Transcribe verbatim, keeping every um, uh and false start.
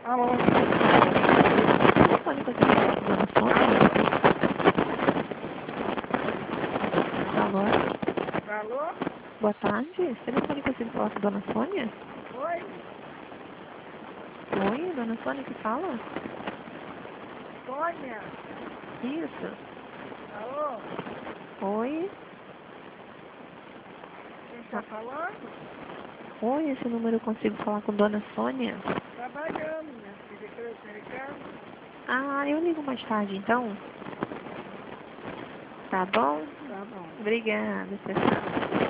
Alô? Telefone com esse negócio da Dona Sônia? Alô? Alô? Boa tarde. Telefone com esse negócio da Dona Sônia? Oi? Oi, Dona Sônia que fala? Sônia? Isso. Alô? Oi? Quem está falando? Oi, esse número eu consigo falar com Dona Sônia? Trabalhando, minha filha. Que eu ligar? Ah, eu ligo mais tarde então. Tá bom? Tá bom. Obrigada, tchau, tchau.